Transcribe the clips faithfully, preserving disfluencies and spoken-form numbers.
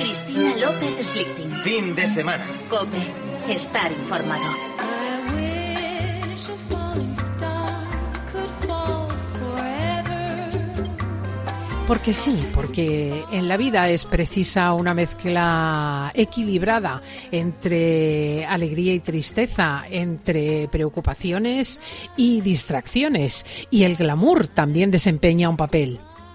Cristina López Slichting. Fin de semana. COPE. Estar informado. Porque sí, porque en la vida es precisa una mezcla equilibrada entre alegría y tristeza, entre preocupaciones y distracciones, y el glamour también desempeña un papel.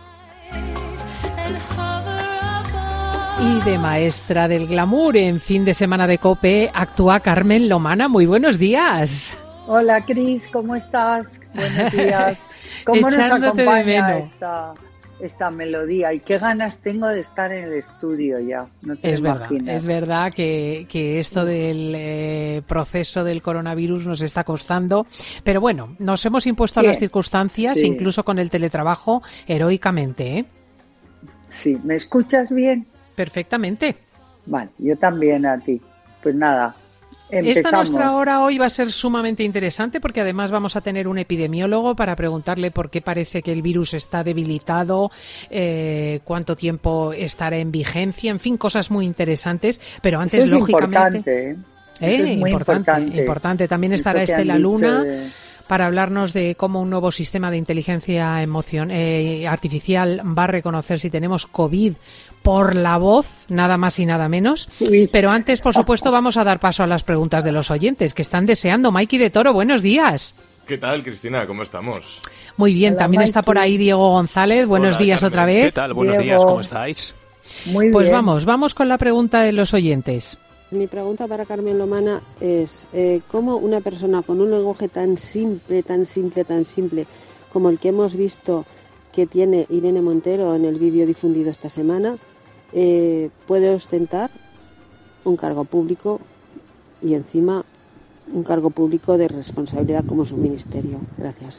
Y de maestra del glamour en Fin de Semana de COPE actúa Carmen Lomana. Muy buenos días. Hola, Cris, ¿cómo estás? Buenos días. ¿Cómo nos acompaña esta, esta melodía? Y qué ganas tengo de estar en el estudio ya. No te es imaginas. verdad, es verdad que, que esto del eh, proceso del coronavirus nos está costando. Pero bueno, nos hemos impuesto Bien. a las circunstancias, Sí. incluso con el teletrabajo, heroicamente, ¿eh? Sí, ¿me escuchas bien? Perfectamente. Vale, yo también a ti. Pues nada, empezamos. Esta nuestra hora hoy va a ser sumamente interesante porque además vamos a tener un epidemiólogo para preguntarle por qué parece que el virus está debilitado, eh, cuánto tiempo estará en vigencia, en fin, cosas muy interesantes. Pero antes, Eso es lógicamente, importante, ¿eh? eh, Eso es muy importante, importante. importante. También Eso estará que han Estela dicho Luna de- para hablarnos de cómo un nuevo sistema de inteligencia emocion- eh, artificial va a reconocer si tenemos COVID por la voz, nada más y nada menos. Uy. Pero antes, por supuesto, vamos a dar paso a las preguntas de los oyentes que están deseando. Mikey de Toro, buenos días. ¿Qué tal, Cristina? ¿Cómo estamos? Muy bien, Hola, también está Mikey. por ahí Diego González. Buenos Hola, días Carmen. otra vez. ¿Qué tal? Buenos Diego. días, ¿cómo estáis? Muy Pues bien. vamos, vamos con la pregunta de los oyentes. Mi pregunta para Carmen Lomana es eh, ¿cómo una persona con un lenguaje tan simple, tan simple, tan simple como el que hemos visto que tiene Irene Montero en el vídeo difundido esta semana eh, puede ostentar un cargo público y encima un cargo público de responsabilidad como su ministerio? Gracias.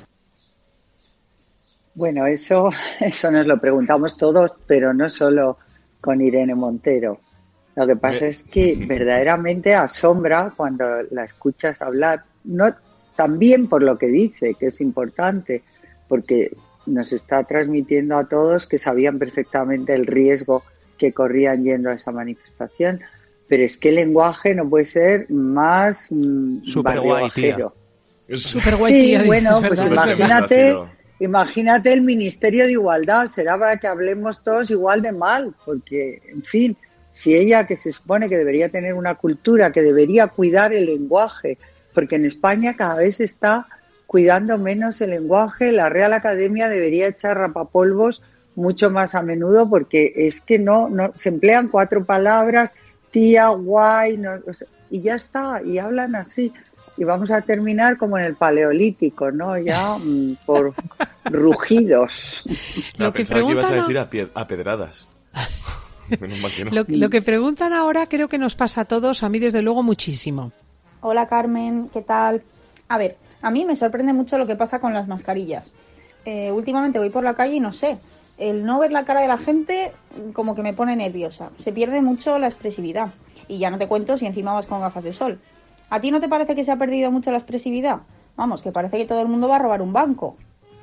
Bueno, eso, eso nos lo preguntamos todos, pero no solo con Irene Montero. Lo que pasa Eh. es que verdaderamente asombra cuando la escuchas hablar, no también por lo que dice, que es importante, porque nos está transmitiendo a todos que sabían perfectamente el riesgo que corrían yendo a esa manifestación, pero es que el lenguaje no puede ser más mm, Súper guay, barriobajero. Es- Súper guay, Sí, tía, dices, bueno, ¿verdad? pues Es verdad. imagínate, Ácido. imagínate el Ministerio de Igualdad, será para que hablemos todos igual de mal, porque, en fin, si ella, que se supone que debería tener una cultura, que debería cuidar el lenguaje, porque en España cada vez se está cuidando menos el lenguaje, la Real Academia debería echar rapapolvos mucho más a menudo, porque es que no, no se emplean cuatro palabras, tía, guay, no, o sea, y ya está, y hablan así. Y vamos a terminar como en el Paleolítico, ¿no? Ya mm, por rugidos. Lo No, que pensaba que ibas a preguntan decir a, pie- a pedradas. Menos mal que no. Lo, lo que preguntan ahora creo que nos pasa a todos, a mí desde luego muchísimo. Hola Carmen, ¿qué tal? A ver, a mí me sorprende mucho lo que pasa con las mascarillas. Eh, últimamente voy por la calle y no sé, el no ver la cara de la gente como que me pone nerviosa. Se pierde mucho la expresividad. Y ya no te cuento si encima vas con gafas de sol. ¿A ti no te parece que se ha perdido mucho la expresividad? Vamos, que parece que todo el mundo va a robar un banco.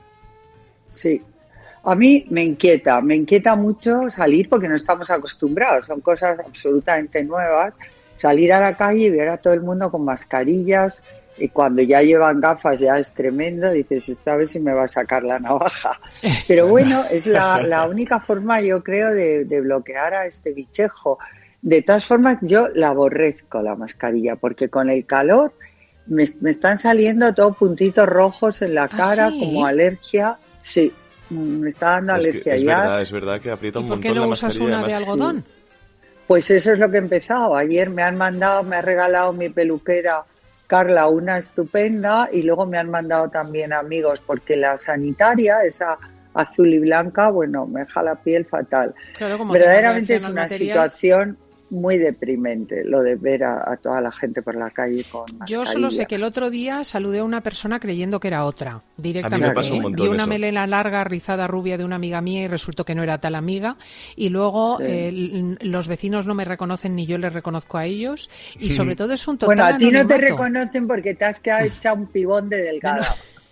Sí. A mí me inquieta, me inquieta mucho salir porque no estamos acostumbrados, son cosas absolutamente nuevas. Salir a la calle y ver a todo el mundo con mascarillas, y cuando ya llevan gafas ya es tremendo, dices, esta vez sí me va a sacar la navaja. Pero bueno, es la, la única forma, yo creo, de, de bloquear a este bichejo. De todas formas, yo la aborrezco la mascarilla, porque con el calor me, me están saliendo todos puntitos rojos en la ¿Ah, cara, sí? como alergia. Sí, me está dando Es, que alergia es ya. verdad, es verdad que aprieta ¿Y un por qué montón no la usas mascarilla. una de además. algodón? Pues eso es lo que he empezado. Ayer me han mandado, me ha regalado mi peluquera Carla una estupenda, y luego me han mandado también amigos, porque la sanitaria, esa azul y blanca, bueno, me deja la piel fatal. Claro, como Verdaderamente tiene es reacción al una material. situación muy deprimente lo de ver a, a toda la gente por la calle con mascarilla. Yo solo sé que el otro día saludé a una persona creyendo que era otra, directamente. A mí me pasó un ¿eh? montón Vi una eso. melena larga, rizada, rubia de una amiga mía y resultó que no era tal amiga. Y luego Sí. eh, l- los vecinos no me reconocen ni yo les reconozco a ellos. Y sobre todo es un total Bueno, a ti no te anonimato. reconocen porque te has quedado hecha un pibón de delgada.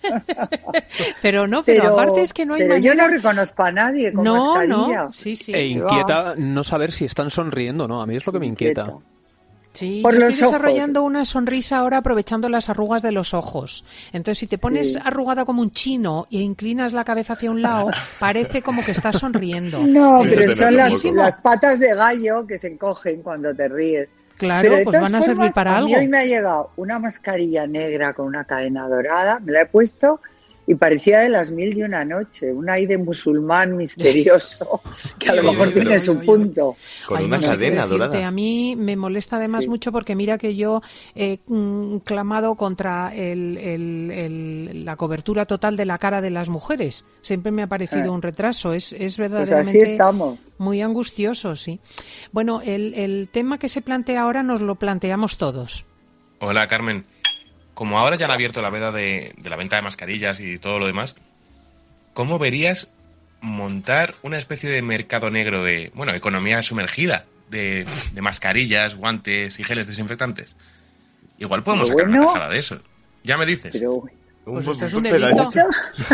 Pero no, pero, pero aparte es que no hay pero manera... yo no reconozco a nadie con no, mascarilla. No, sí, sí. E inquieta no saber si están sonriendo, ¿no? A mí es lo que me inquieta. Inquieta. Sí, Por yo los estoy desarrollando ojos. una sonrisa ahora aprovechando las arrugas de los ojos. Entonces, si te pones Sí. arrugada como un chino e inclinas la cabeza hacia un lado, parece como que estás sonriendo. No, Sí, pero sí, son sí, las, sí. las patas de gallo que se encogen cuando te ríes. Claro, Pero de pues todas van a servir formas, para a mí algo. hoy me ha llegado una mascarilla negra con una cadena dorada, me la he puesto y parecía de las mil y una noche, un aire musulmán misterioso que a lo Oye, mejor oye, tiene oye, su oye. punto. Con Ay, una no sé qué cadena decirte. dorada. A mí me molesta además Sí. mucho porque mira que yo he mm, clamado contra el, el- el- la cobertura total de la cara de las mujeres. Siempre me ha parecido Ah. un retraso. Es, es Pues verdaderamente así estamos. muy angustioso, sí. Bueno, el, el tema que se plantea ahora nos lo planteamos todos. Hola, Carmen. Como ahora ya han abierto la veda de, de la venta de mascarillas y todo lo demás, ¿cómo verías montar una especie de mercado negro de, bueno, economía sumergida de, de mascarillas, guantes y geles desinfectantes? Igual podemos Pero sacar bueno. una tajada de eso. Ya me dices. Pero Un Pues buen esto es un pedacito. delito.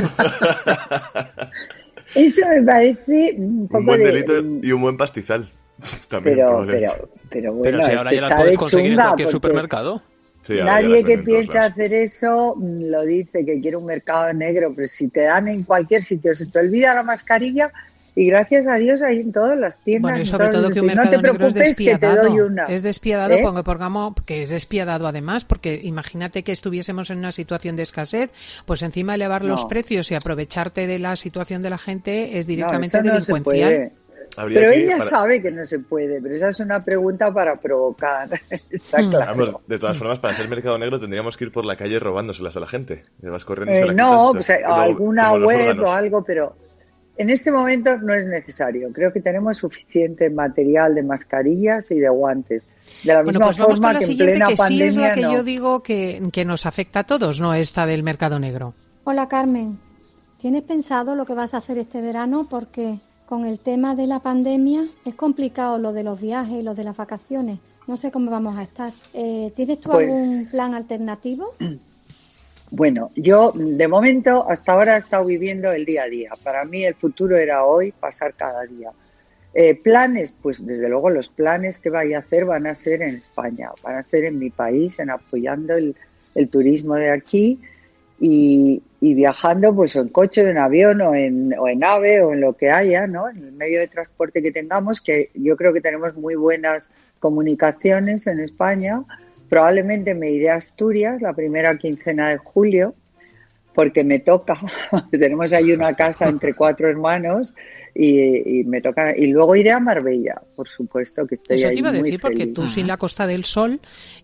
eso me parece un poco Un buen de... delito y un buen pastizal. También, Pero, probablemente. pero, pero bueno, Pero si es ahora que ya las está puedes de conseguir en chunga, cualquier porque supermercado. Sí, ahora ya nadie las que venden en todos piense lados. hacer eso mm, lo dice, que quiere un mercado negro, pero si te dan en cualquier sitio, se te olvida la mascarilla y gracias a Dios hay en todas las tiendas. Bueno, y en sobre todos todo los que un sitios. mercado No te negro es preocupes que te despiadado. doy una. Es despiadado, ¿Eh? porque pongamos que es despiadado además, porque imagínate que estuviésemos en una situación de escasez, pues encima elevar los No. precios y aprovecharte de la situación de la gente es No, directamente eso no se delincuencial. puede. Habría Pero que- ella para- sabe que no se puede, pero esa es una pregunta para provocar. Está Mm. claro. Vamos, de todas formas, para ser mercado negro tendríamos que ir por la calle robándoselas a la gente. Y vas corriendo y Eh, se las no, quitas, pues, como- alguna como los web órganos. o algo, pero en este momento no es necesario. Creo que tenemos suficiente material de mascarillas y de guantes. De la Bueno, misma pues vamos forma con la que en siguiente, plena que sí pandemia es la que no. yo digo que, que nos afecta a todos, no esta del mercado negro. Hola Carmen, ¿tienes pensado lo que vas a hacer este verano? Porque con el tema de la pandemia es complicado lo de los viajes y lo de las vacaciones. No sé cómo vamos a estar. Eh, ¿Tienes tú Pues- algún plan alternativo? Bueno, yo de momento hasta ahora he estado viviendo el día a día. Para mí el futuro era hoy, pasar cada día. Eh, planes, pues desde luego los planes que vaya a hacer van a ser en España, van a ser en mi país, en apoyando el, el turismo de aquí y, y viajando pues o en coche, o en avión o en, o en ave o en lo que haya, ¿no? En el medio de transporte que tengamos, que yo creo que tenemos muy buenas comunicaciones en España. Probablemente me iré a Asturias la primera quincena de julio, porque me toca. Tenemos ahí una casa entre cuatro hermanos y, y me toca. Y luego iré a Marbella, por supuesto, que estoy Eso ahí te iba a muy decir, porque feliz. tú sin la Costa del Sol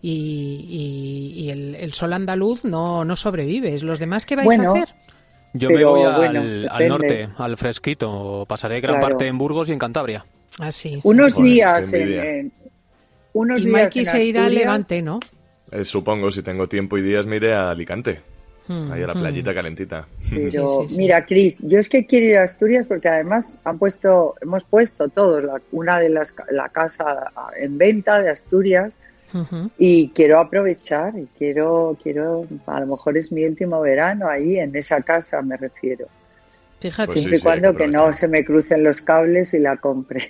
y, y- y el, el sol andaluz no, no sobrevives. ¿Los demás qué vais Bueno, a hacer? Yo Pero, me voy al, bueno, al depende. norte, al fresquito. Pasaré gran Claro. parte en Burgos y en Cantabria. Así. Unos Joder, días qué en, envidia. en- unos Y días Mikey en se irá al Asturias. Levante, ¿no? Eh, supongo, si tengo tiempo y días, me iré a Alicante. Mm, Ahí a la mm. playita calentita. Pero Sí, sí, sí. mira, Cris, yo es que quiero ir a Asturias porque además han puesto, hemos puesto todos la- una de las ca- la casa en venta de Asturias Ujú. y quiero aprovechar y quiero quiero a lo mejor es mi último verano ahí en esa casa me refiero. Fíjate. Pues sí, Siempre y sí, hay que cuando que no aprovechar. se me crucen los cables y la compre.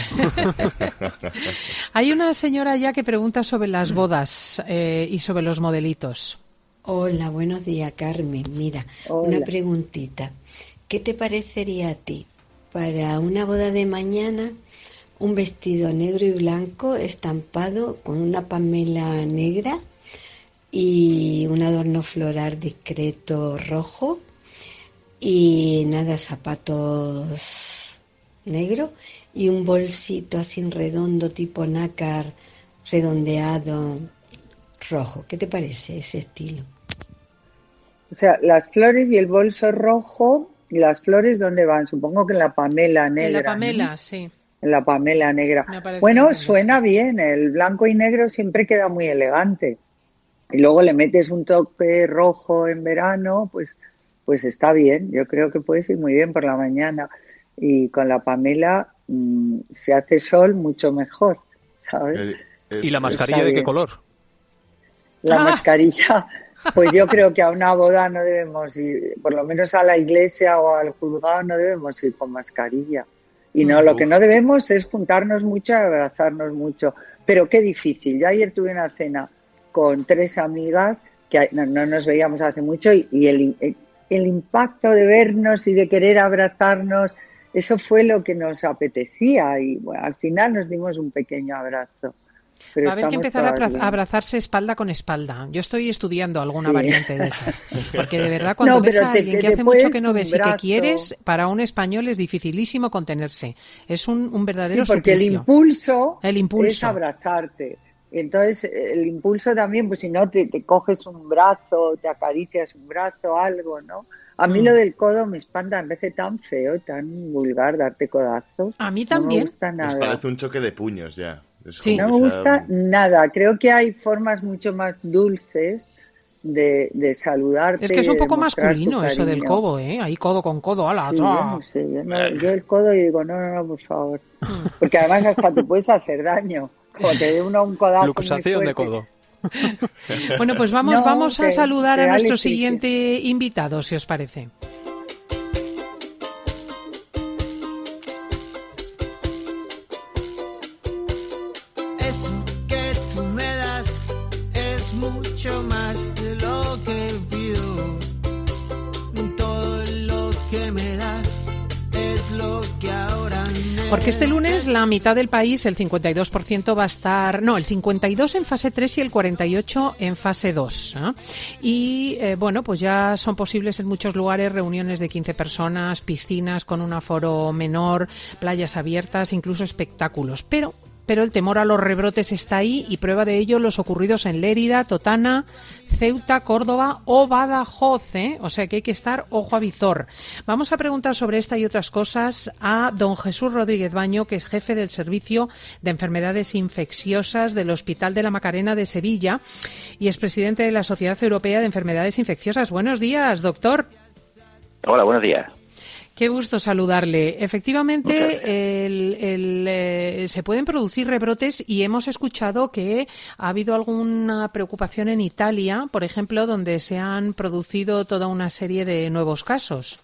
Hay una señora ya que pregunta sobre las bodas eh, y sobre los modelitos. Hola, buenos días, Carmen. Mira, Hola. una preguntita. ¿Qué te parecería a ti para una boda de mañana un vestido negro y blanco estampado con una pamela negra y un adorno floral discreto rojo y nada, zapatos negros y un bolsito así redondo tipo nácar redondeado rojo? ¿Qué te parece ese estilo? O sea, las flores y el bolso rojo y las flores ¿dónde van? Supongo que en la pamela negra. En la ¿no? Pamela, sí. En la pamela negra. Me parece Bueno, bien, suena sí. bien, el blanco y negro siempre queda muy elegante. Y luego le metes un toque rojo en verano, pues, pues está bien. Yo creo que puedes ir muy bien por la mañana. Y con la pamela mmm, se hace sol mucho mejor, ¿sabes? Eh, es- ¿Y la es- mascarilla está de qué bien. color? La Ah. mascarilla, Pues yo creo que a una boda no debemos ir, por lo menos a la iglesia o al juzgado no debemos ir con mascarilla. Y no, lo que no debemos es juntarnos mucho y abrazarnos mucho. Pero qué difícil. Yo ayer tuve una cena con tres amigas que no, no nos veíamos hace mucho y, y el, el impacto de vernos y de querer abrazarnos, eso fue lo que nos apetecía y bueno, al final nos dimos un pequeño abrazo. Pero va a haber que empezar a abra- a abrazarse espalda con espalda. Yo estoy estudiando alguna sí. variante de esas. Porque de verdad, cuando no, ves a alguien te, que hace mucho que no ves y que quieres, para un español es dificilísimo contenerse. Es un, un verdadero sí, porque suplicio. el impulso, el impulso es abrazarte. Entonces, el impulso también, pues si no, te, te coges un brazo, te acaricias un brazo, algo, ¿no? A mí mm. lo del codo me espanta, me parece tan feo, tan vulgar darte codazos. A mí también. No me gusta nada. Me parece un choque de puños ya. Sí. No me gusta nada. Creo que hay formas mucho más dulces de, de saludarte. Es que es un poco masculino eso del codo, ¿eh? Ahí codo con codo, ala, sí, yo no sé, yo, no, yo el codo y digo, no, no, no, por favor. Porque además hasta te puedes hacer daño. Como te dé uno un codazo. Luxación de codo. Bueno, pues vamos, no, vamos a saludar a nuestro siguiente invitado, si os parece. Mucho más de lo que pido, todo lo que me das es lo que ahora necesito. Porque este lunes la mitad del país, el cincuenta y dos por ciento va a estar, no, el cincuenta y dos en fase tres y el cuarenta y ocho en fase dos. ¿eh? Y eh, bueno, pues ya son posibles en muchos lugares reuniones de quince personas, piscinas con un aforo menor, playas abiertas, incluso espectáculos, pero Pero el temor a los rebrotes está ahí y prueba de ello los ocurridos en Lérida, Totana, Ceuta, Córdoba o Badajoz, ¿eh? O sea que hay que estar ojo a visor. Vamos a preguntar sobre esta y otras cosas a don Jesús Rodríguez Baño, que es jefe del Servicio de Enfermedades Infecciosas del Hospital de la Macarena de Sevilla y es presidente de la Sociedad Europea de Enfermedades Infecciosas. Buenos días, doctor. Hola, buenos días. Qué gusto saludarle. Efectivamente, el, el, eh, se pueden producir rebrotes y hemos escuchado que ha habido alguna preocupación en Italia, por ejemplo, donde se han producido toda una serie de nuevos casos.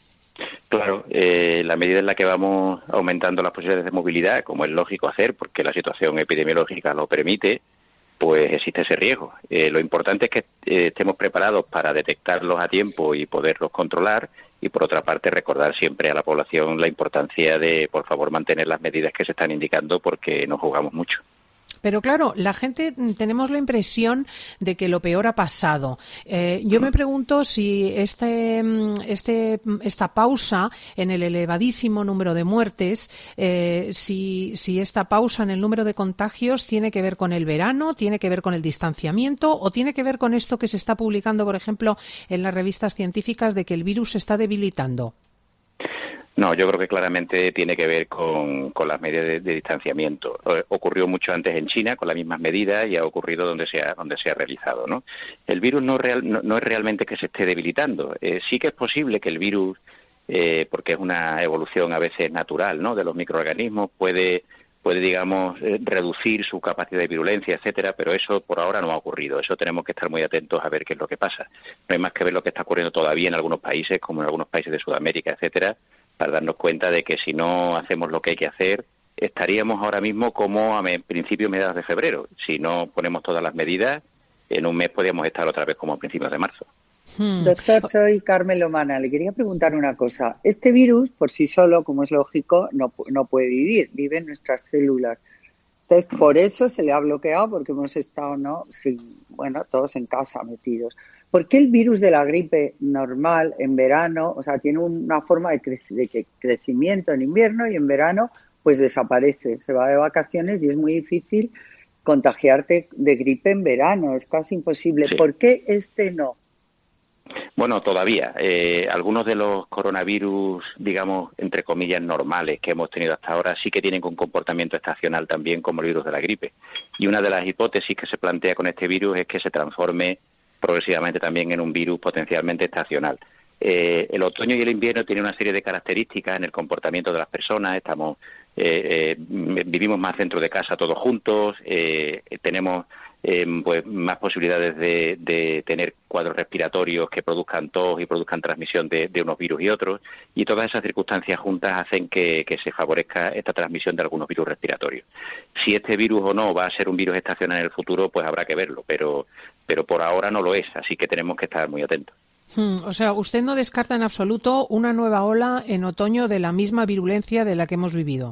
Claro, eh, la medida en la que vamos aumentando las posibilidades de movilidad, como es lógico hacer, porque la situación epidemiológica lo permite, pues existe ese riesgo. Eh, lo importante es que eh, estemos preparados para detectarlos a tiempo y poderlos controlar. Y, por otra parte, recordar siempre a la población la importancia de, por favor, mantener las medidas que se están indicando porque nos jugamos mucho. Pero claro, la gente tenemos la impresión de que lo peor ha pasado. Eh, yo me pregunto si este, este, esta pausa en el elevadísimo número de muertes, eh, si, si esta pausa en el número de contagios tiene que ver con el verano, tiene que ver con el distanciamiento o tiene que ver con esto que se está publicando, por ejemplo, en las revistas científicas de que el virus se está debilitando. No, yo creo que claramente tiene que ver con, con las medidas de, de distanciamiento. Eh, ocurrió mucho antes en China con las mismas medidas y ha ocurrido donde se ha, donde se ha realizado, ¿no? El virus no, real, no, no es realmente que se esté debilitando. Eh, sí que es posible que el virus, eh, porque es una evolución a veces natural, ¿no?, de los microorganismos, puede, puede digamos, eh, reducir su capacidad de virulencia, etcétera, pero eso por ahora no ha ocurrido. Eso tenemos que estar muy atentos a ver qué es lo que pasa. No hay más que ver lo que está ocurriendo todavía en algunos países, como en algunos países de Sudamérica, etcétera, para darnos cuenta de que si no hacemos lo que hay que hacer, estaríamos ahora mismo como a principios mediados de febrero. Si no ponemos todas las medidas, en un mes podríamos estar otra vez como a principios de marzo. Hmm. Doctor, soy Carmen Lomana. Le quería preguntar una cosa. Este virus, por sí solo, como es lógico, no, no puede vivir. Vive en nuestras células. Entonces, por eso se le ha bloqueado, porque hemos estado, ¿no?, sin, bueno, todos en casa metidos. ¿Por qué el virus de la gripe normal en verano, o sea, tiene una forma de, cre- de crecimiento en invierno y en verano pues desaparece, se va de vacaciones y es muy difícil contagiarte de gripe en verano, es casi imposible? Sí. ¿Por qué este no? Bueno, todavía. Eh, algunos de los coronavirus, digamos, entre comillas, normales que hemos tenido hasta ahora sí que tienen un comportamiento estacional también como el virus de la gripe. Y una de las hipótesis que se plantea con este virus es que se transforme progresivamente también en un virus potencialmente estacional. Eh, el otoño y el invierno tienen una serie de características en el comportamiento de las personas. Estamos, eh, eh, vivimos más dentro de casa todos juntos, eh, tenemos eh, pues más posibilidades de, de tener cuadros respiratorios que produzcan tos y produzcan transmisión de, de unos virus y otros, y todas esas circunstancias juntas hacen que, que se favorezca esta transmisión de algunos virus respiratorios. Si este virus o no va a ser un virus estacional en el futuro, pues habrá que verlo, pero, pero por ahora no lo es, así que tenemos que estar muy atentos. Hmm, o sea, usted no descarta en absoluto una nueva ola en otoño de la misma virulencia de la que hemos vivido.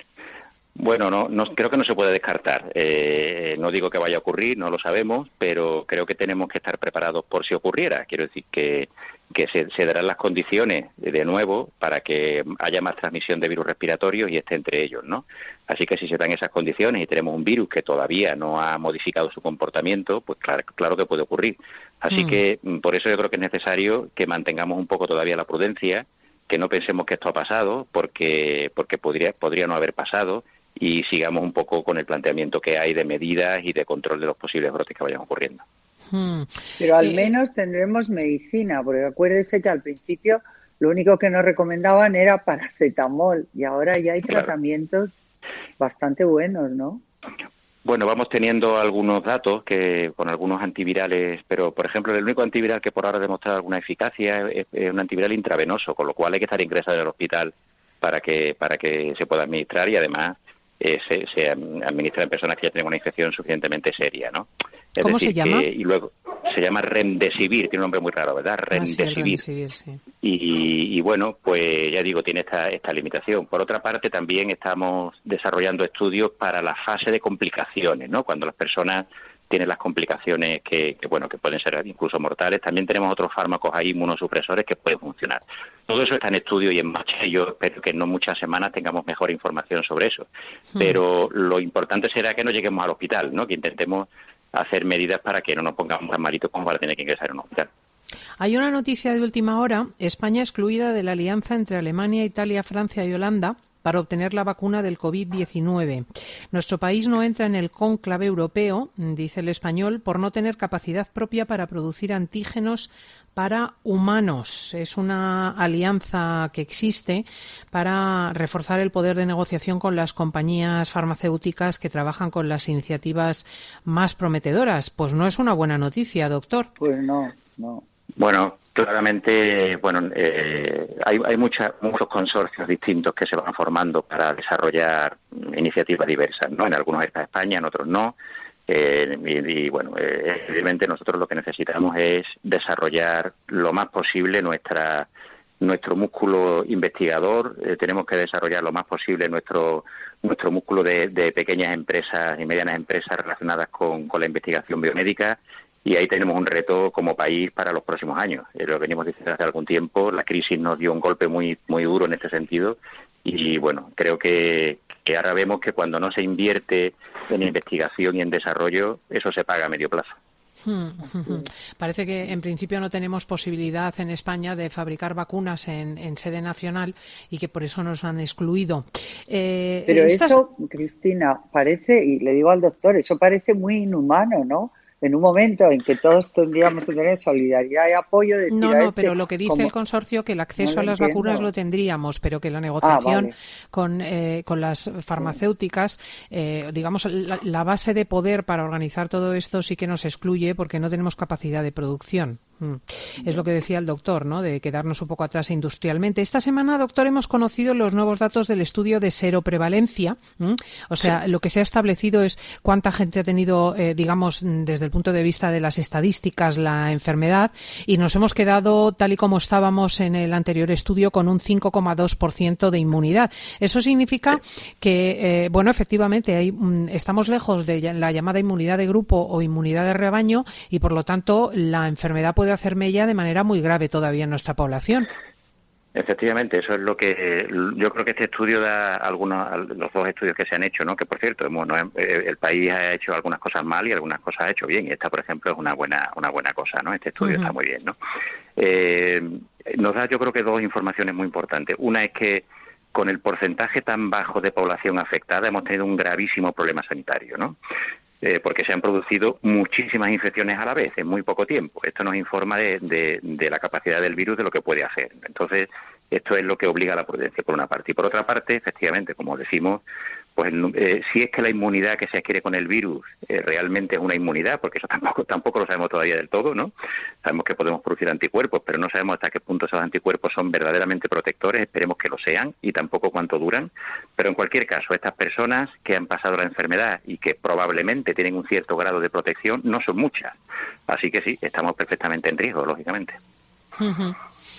Bueno, no, no creo que no se puede descartar. Eh, no digo que vaya a ocurrir, no lo sabemos, pero creo que tenemos que estar preparados por si ocurriera. Quiero decir que, que se, se darán las condiciones de nuevo para que haya más transmisión de virus respiratorios y esté entre ellos, ¿no? Así que si se dan esas condiciones y tenemos un virus que todavía no ha modificado su comportamiento, pues claro, claro que puede ocurrir. Así mm. que por eso yo creo que es necesario que mantengamos un poco todavía la prudencia, que no pensemos que esto ha pasado, porque porque podría podría no haber pasado, y sigamos un poco con el planteamiento que hay de medidas y de control de los posibles brotes que vayan ocurriendo. Hmm. Pero al eh, menos tendremos medicina, porque acuérdese que al principio lo único que nos recomendaban era paracetamol, y ahora ya hay Claro. tratamientos bastante buenos, ¿no? Bueno, vamos teniendo algunos datos que con algunos antivirales, pero por ejemplo el único antiviral que por ahora ha demostrado alguna eficacia es, es un antiviral intravenoso, con lo cual hay que estar ingresado en el hospital para que para que se pueda administrar, y además eh, se, se administra en personas que ya tienen una infección suficientemente seria, ¿no? Es ¿Cómo decir, se llama? Que, y luego se llama Remdesivir, tiene un nombre muy raro, ¿verdad? Remdesivir. Ah, sí, Remdesivir, sí. Y, y bueno, pues ya digo, tiene esta, esta limitación. Por otra parte, también estamos desarrollando estudios para la fase de complicaciones, ¿no? Cuando las personas tienen las complicaciones que, que bueno que pueden ser incluso mortales. También tenemos otros fármacos ahí, inmunosupresores, que pueden funcionar. Todo eso está en estudio y en marcha, y yo espero que en no muchas semanas tengamos mejor información sobre eso. Sí. Pero lo importante será que no lleguemos al hospital, ¿no? Que intentemos hacer medidas para que no nos pongamos tan malitos como para tener que ingresar en un hospital. Hay una noticia de última hora: España excluida de la alianza entre Alemania, Italia, Francia y Holanda para obtener la vacuna del COVID diecinueve. Nuestro país no entra en el cónclave europeo, dice El Español, por no tener capacidad propia para producir antígenos para humanos. Es una alianza que existe para reforzar el poder de negociación con las compañías farmacéuticas que trabajan con las iniciativas más prometedoras. Pues no es una buena noticia, doctor. Pues no, no. Bueno, claramente, bueno, eh, hay, hay mucha, muchos consorcios distintos que se van formando para desarrollar iniciativas diversas, ¿no? En algunos está España, en otros no. Eh, y, y bueno, eh, evidentemente nosotros lo que necesitamos es desarrollar lo más posible nuestra nuestro músculo investigador. Eh, tenemos que desarrollar lo más posible nuestro nuestro músculo de, de pequeñas empresas y medianas empresas relacionadas con, con la investigación biomédica. Y ahí tenemos un reto como país para los próximos años. Eh, lo venimos diciendo hace algún tiempo. La crisis nos dio un golpe muy muy duro en este sentido. Y bueno, creo que, que ahora vemos que cuando no se invierte en investigación y en desarrollo, eso se paga a medio plazo. Hmm, hmm. Parece que en principio no tenemos posibilidad en España de fabricar vacunas en, en sede nacional y que por eso nos han excluido. Eh, Pero estas... eso, Cristina, parece, y le digo al doctor, eso parece muy inhumano, ¿no? En un momento en que todos tendríamos que tener solidaridad y apoyo. Decir no, a no, este, pero lo que dice como... el consorcio, que el acceso no a las entiendo. vacunas lo tendríamos, pero que la negociación ah, vale. con, eh, con las farmacéuticas, eh, digamos, la, la base de poder para organizar todo esto sí que nos excluye porque no tenemos capacidad de producción. Mm. Es lo que decía el doctor, ¿no? De quedarnos un poco atrás industrialmente. Esta semana, doctor, hemos conocido los nuevos datos del estudio de seroprevalencia. ¿Mm? O sea, sí. Lo que se ha establecido es cuánta gente ha tenido, eh, digamos, desde el punto de vista de las estadísticas, la enfermedad, y nos hemos quedado, tal y como estábamos en el anterior estudio, con un cinco coma dos por ciento de inmunidad. Eso significa que, eh, bueno, efectivamente, hay, mm, estamos lejos de la llamada inmunidad de grupo o inmunidad de rebaño, y por lo tanto la enfermedad puede hacer mella de manera muy grave todavía en nuestra población. Efectivamente, eso es lo que yo creo que este estudio da algunos, los dos estudios que se han hecho, ¿no? Que por cierto, hemos, no, el país ha hecho algunas cosas mal y algunas cosas ha hecho bien, y esta, por ejemplo, es una buena una buena cosa, ¿no? Este estudio uh-huh. está muy bien, ¿no? Eh, nos da, yo creo que dos informaciones muy importantes. Una es que con el porcentaje tan bajo de población afectada hemos tenido un gravísimo problema sanitario, ¿no? Eh, porque se han producido muchísimas infecciones a la vez en muy poco tiempo. Esto nos informa de, de, de la capacidad del virus, de lo que puede hacer. Entonces, esto es lo que obliga a la prudencia, por una parte. Y por otra parte, efectivamente, como decimos, pues eh, si es que la inmunidad que se adquiere con el virus eh, realmente es una inmunidad, porque eso tampoco tampoco lo sabemos todavía del todo, ¿no? Sabemos que podemos producir anticuerpos, pero no sabemos hasta qué punto esos anticuerpos son verdaderamente protectores, esperemos que lo sean, y tampoco cuánto duran. Pero en cualquier caso, estas personas que han pasado la enfermedad y que probablemente tienen un cierto grado de protección no son muchas. Así que sí, estamos perfectamente en riesgo, lógicamente. Uh-huh.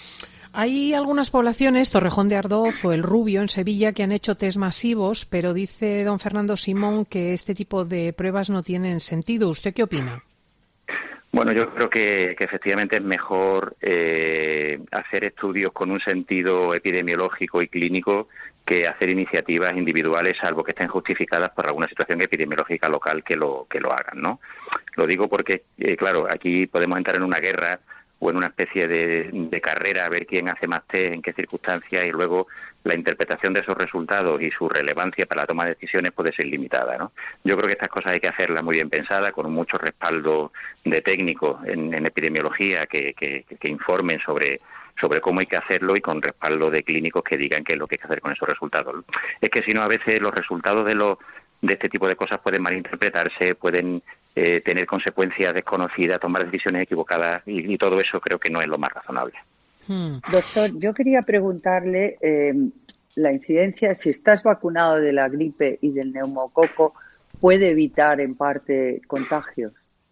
Hay algunas poblaciones, Torrejón de Ardoz o El Rubio en Sevilla, que han hecho test masivos, pero dice don Fernando Simón que este tipo de pruebas no tienen sentido. ¿Usted qué opina? Bueno, yo creo que, que efectivamente es mejor eh, hacer estudios con un sentido epidemiológico y clínico que hacer iniciativas individuales, salvo que estén justificadas por alguna situación epidemiológica local que lo que lo hagan, ¿no? Lo digo porque, eh, claro, aquí podemos entrar en una guerra o en una especie de, de carrera a ver quién hace más test, en qué circunstancias, y luego la interpretación de esos resultados y su relevancia para la toma de decisiones puede ser limitada, ¿no? Yo creo que estas cosas hay que hacerlas muy bien pensadas, con mucho respaldo de técnicos en, en epidemiología que, que, que informen sobre sobre cómo hay que hacerlo y con respaldo de clínicos que digan qué es lo que hay que hacer con esos resultados. Es que si no, a veces los resultados de los de este tipo de cosas pueden malinterpretarse, pueden eh, tener consecuencias desconocidas, tomar decisiones equivocadas, y, y todo eso creo que no es lo más razonable. Hmm. Doctor, yo quería preguntarle eh, la incidencia, si estás vacunado de la gripe y del neumococo, ¿puede evitar en parte contagios?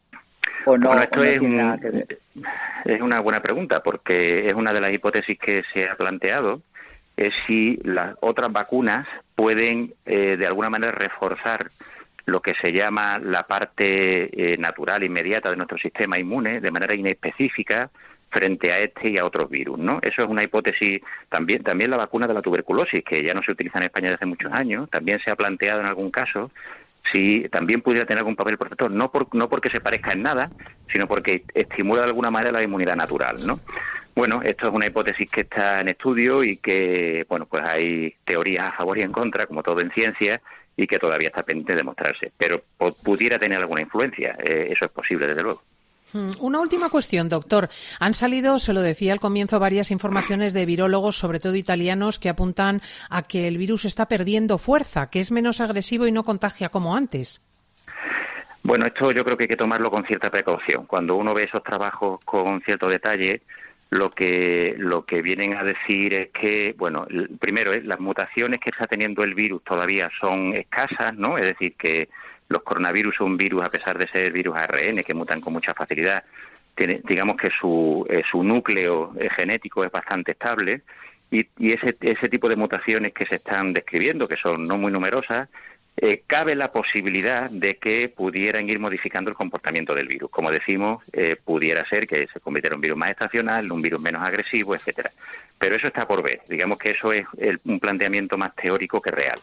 ¿O no? Bueno, esto ¿o no es, tiene un, nada que ver? es una buena pregunta, porque es una de las hipótesis que se ha planteado, es si las otras vacunas pueden eh, de alguna manera reforzar lo que se llama la parte eh, natural inmediata de nuestro sistema inmune de manera inespecífica frente a este y a otros virus, ¿no? Eso es una hipótesis. También también la vacuna de la tuberculosis, que ya no se utiliza en España desde hace muchos años, también se ha planteado en algún caso si también pudiera tener algún papel protector, no por, no porque se parezca en nada, sino porque estimula de alguna manera la inmunidad natural, ¿no? Bueno, esto es una hipótesis que está en estudio y que, bueno, pues hay teorías a favor y en contra, como todo en ciencia, y que todavía está pendiente de demostrarse. Pero pudiera tener alguna influencia, eh, eso es posible, desde luego. Una última cuestión, doctor. Han salido, se lo decía al comienzo, varias informaciones de virólogos, sobre todo italianos, que apuntan a que el virus está perdiendo fuerza, que es menos agresivo y no contagia como antes. Bueno, esto yo creo que hay que tomarlo con cierta precaución. Cuando uno ve esos trabajos con cierto detalle, lo que lo que vienen a decir es que, bueno, primero, eh, las mutaciones que está teniendo el virus todavía son escasas, ¿no? Es decir, que los coronavirus son virus, a pesar de ser virus A R N, que mutan con mucha facilidad, tiene, digamos que su, eh, su núcleo eh, genético es bastante estable, y, y ese, ese tipo de mutaciones que se están describiendo, que son no muy numerosas, eh, cabe la posibilidad de que pudieran ir modificando el comportamiento del virus. Como decimos, eh, pudiera ser que se convirtiera en un virus más estacional, un virus menos agresivo, etcétera. Pero eso está por ver. Digamos que eso es el, un planteamiento más teórico que real.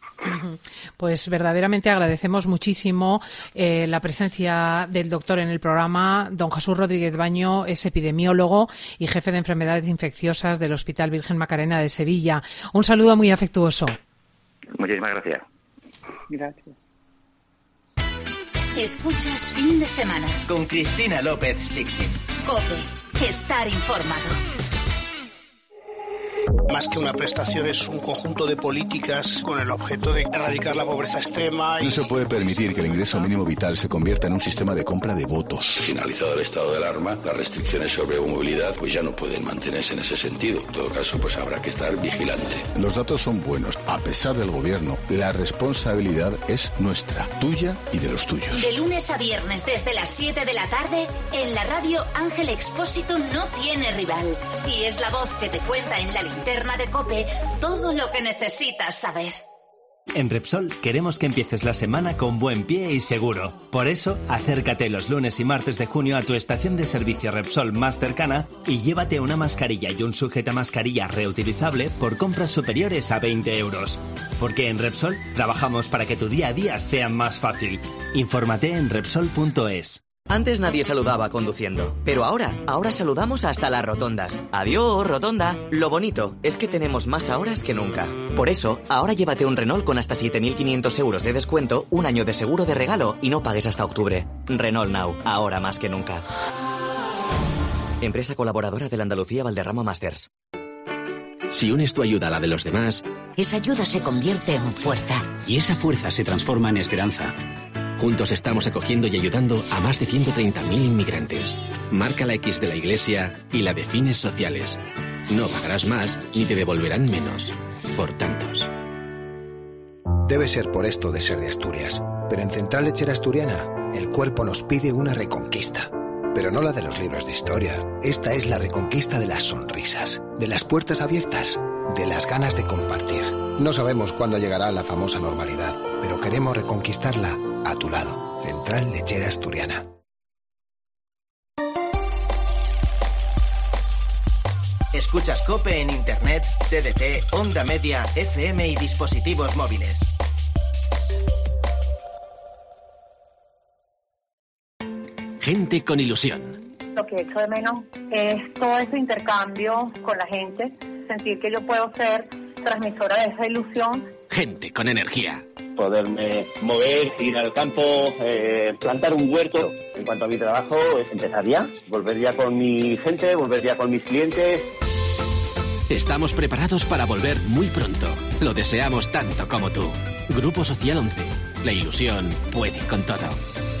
Pues verdaderamente agradecemos muchísimo eh, la presencia del doctor en el programa. Don Jesús Rodríguez Baño es epidemiólogo y jefe de enfermedades infecciosas del Hospital Virgen Macarena de Sevilla. Un saludo muy afectuoso. Muchísimas gracias. Gracias. Escuchas Fin de Semana con Cristina López Sticktin. COPE. Estar informado. Más que una prestación, es un conjunto de políticas con el objeto de erradicar la pobreza extrema. No se puede permitir que el ingreso mínimo vital se convierta en un sistema de compra de votos. Finalizado el estado de alarma, las restricciones sobre movilidad pues ya no pueden mantenerse en ese sentido. En todo caso, pues habrá que estar vigilante. Los datos son buenos. A pesar del gobierno, la responsabilidad es nuestra, tuya y de los tuyos. De lunes a viernes desde las siete de la tarde, en la radio Ángel Expósito no tiene rival. Y es la voz que te cuenta en la linterna de COPE todo lo que necesitas saber. En Repsol queremos que empieces la semana con buen pie y seguro. Por eso, acércate los lunes y martes de junio a tu estación de servicio Repsol más cercana y llévate una mascarilla y un sujetamascarilla reutilizable por compras superiores a veinte euros. Porque en Repsol trabajamos para que tu día a día sea más fácil. Infórmate en Repsol punto es. Antes nadie saludaba conduciendo, pero ahora, ahora saludamos hasta las rotondas. Adiós, rotonda. Lo bonito es que tenemos más horas que nunca. Por eso, ahora llévate un Renault con hasta siete mil quinientos euros de descuento, un año de seguro de regalo y no pagues hasta octubre. Renault Now, ahora más que nunca. Empresa colaboradora de la Andalucía Valderrama Masters. Si unes tu ayuda a la de los demás, esa ayuda se convierte en fuerza. Y esa fuerza se transforma en esperanza. Juntos estamos acogiendo y ayudando a más de ciento treinta mil inmigrantes. Marca la X de la Iglesia y la de fines sociales. No pagarás más ni te devolverán menos. Por tantos. Debe ser por esto de ser de Asturias. Pero en Central Lechera Asturiana, el cuerpo nos pide una reconquista. Pero no la de los libros de historia. Esta es la reconquista de las sonrisas, de las puertas abiertas, de las ganas de compartir. No sabemos cuándo llegará la famosa normalidad, pero queremos reconquistarla a tu lado. Central Lechera Asturiana. Escuchas COPE en Internet, T D T, Onda Media, F M y dispositivos móviles. Gente con ilusión. Lo que echo de menos es todo ese intercambio con la gente, sentir que yo puedo ser transmisora de esa ilusión. Gente con energía. Poderme mover, ir al campo, eh, plantar un huerto. En cuanto a mi trabajo, es empezar ya, volver ya con mi gente, volver ya con mis clientes. Estamos preparados para volver muy pronto. Lo deseamos tanto como tú. Grupo Social once. La ilusión puede con todo.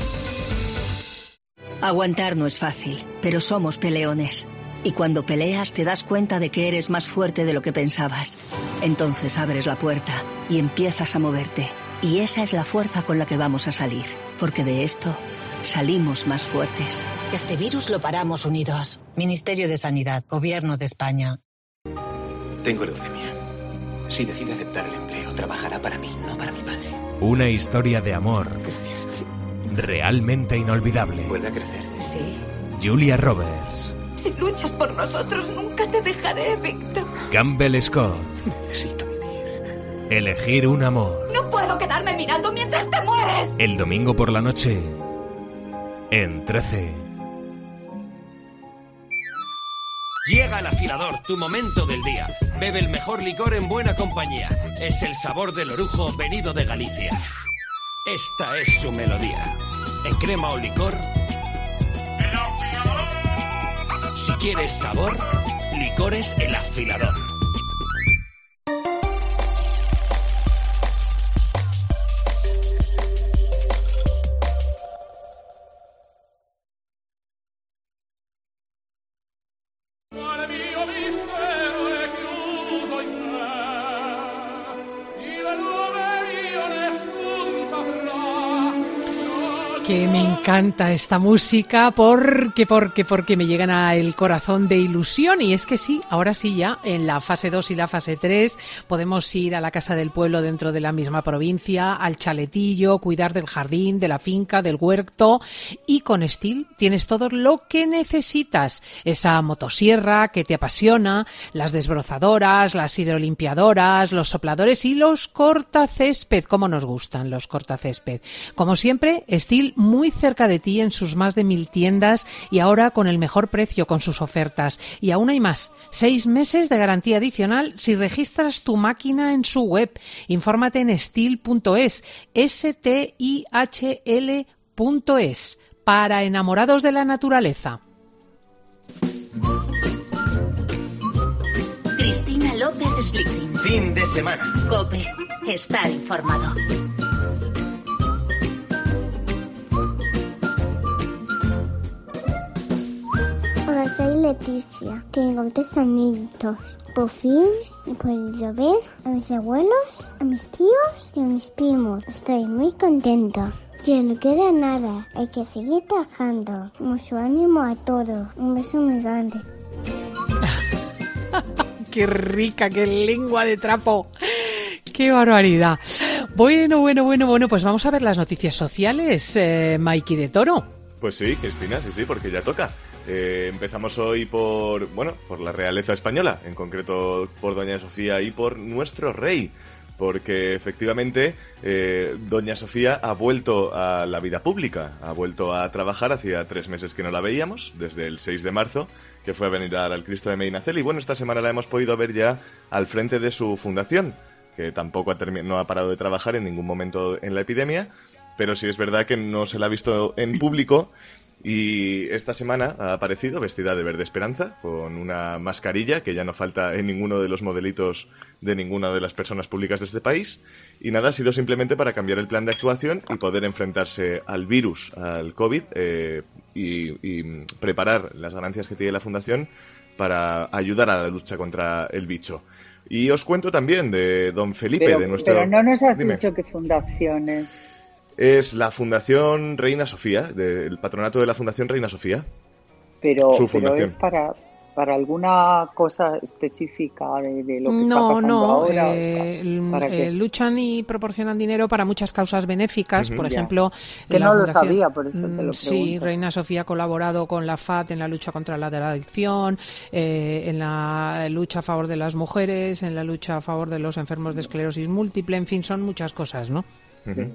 Aguantar no es fácil, pero somos peleones. Y cuando peleas te das cuenta de que eres más fuerte de lo que pensabas. Entonces abres la puerta y empiezas a moverte. Y esa es la fuerza con la que vamos a salir. Porque de esto salimos más fuertes. Este virus lo paramos unidos. Ministerio de Sanidad, Gobierno de España. Tengo leucemia. Si decide aceptar el empleo, trabajará para mí, no para mi padre. Una historia de amor. Gracias. Realmente inolvidable. Vuelve a crecer. Sí. Julia Roberts. Si luchas por nosotros, nunca te dejaré, Víctor. Campbell Scott. Necesito vivir. Elegir un amor. No puedo quedarme mirando mientras te mueres. El domingo por la noche, en trece. Llega el afilador, tu momento del día. Bebe el mejor licor en buena compañía. Es el sabor del orujo venido de Galicia. Esta es su melodía. En crema o licor. Si quieres sabor, licores El Afilador. Que me encanta esta música porque, porque, porque me llegan al corazón de ilusión. Y es que sí, ahora sí ya, en la fase dos y la fase tres, podemos ir a la casa del pueblo dentro de la misma provincia, al chaletillo, cuidar del jardín, de la finca, del huerto. Y con Stihl tienes todo lo que necesitas. Esa motosierra que te apasiona, las desbrozadoras, las hidrolimpiadoras, los sopladores y los cortacésped. Cómo nos gustan los cortacésped. Como siempre, Stihl muy cerca de ti en sus más de mil tiendas y ahora con el mejor precio con sus ofertas. Y aún hay más, seis meses de garantía adicional si registras tu máquina en su web. Infórmate en stihl punto es, S T I H L punto es, para enamorados de la naturaleza. Cristina López Slichting. Fin de semana. COPE. Estar informado. Hola, soy Leticia. Tengo tres amiguitos. Por fin puedo ver a mis abuelos, a mis tíos y a mis primos. Estoy muy contenta. Ya no queda nada. Hay que seguir trabajando. Mucho ánimo a todos. Un beso muy grande. ¡Qué rica, qué lengua de trapo! ¡Qué barbaridad! Bueno, bueno, bueno, bueno, pues vamos a ver las noticias sociales, eh, Mikey de Toro. Pues sí, Cristina, sí, sí, porque ya toca. Eh, empezamos hoy por, bueno, por la realeza española, en concreto por Doña Sofía y por nuestro rey, porque efectivamente eh, Doña Sofía ha vuelto a la vida pública, ha vuelto a trabajar, hacía tres meses que no la veíamos, desde el seis de marzo, que fue a venerar al Cristo de Medinaceli, y bueno, esta semana la hemos podido ver ya al frente de su fundación, que tampoco ha termi- no ha parado de trabajar en ningún momento en la epidemia, pero sí es verdad que no se la ha visto en público. Y esta semana ha aparecido vestida de verde esperanza, con una mascarilla que ya no falta en ninguno de los modelitos de ninguna de las personas públicas de este país. Y nada, ha sido simplemente para cambiar el plan de actuación y poder enfrentarse al virus, al COVID, eh, y, y preparar las ganancias que tiene la Fundación para ayudar a la lucha contra el bicho. Y os cuento también de don Felipe, pero, de nuestro... Pero no nos has Dime. dicho qué fundaciones. Es la Fundación Reina Sofía, del patronato de la Fundación Reina Sofía. Pero, Su pero fundación. es para, para alguna cosa específica de, de lo que No, está pasando no, ahora. eh, ¿Para eh, qué? luchan y proporcionan dinero para muchas causas benéficas, Ujú. por Ya. ejemplo... Es que la no lo Fundación- sabía, por eso te lo Mm, pregunto. Sí, Reina Sofía ha colaborado con la F A T en la lucha contra la adicción, eh, en la lucha a favor de las mujeres, en la lucha a favor de los enfermos de esclerosis múltiple, en fin, son muchas cosas, ¿no? Ujú.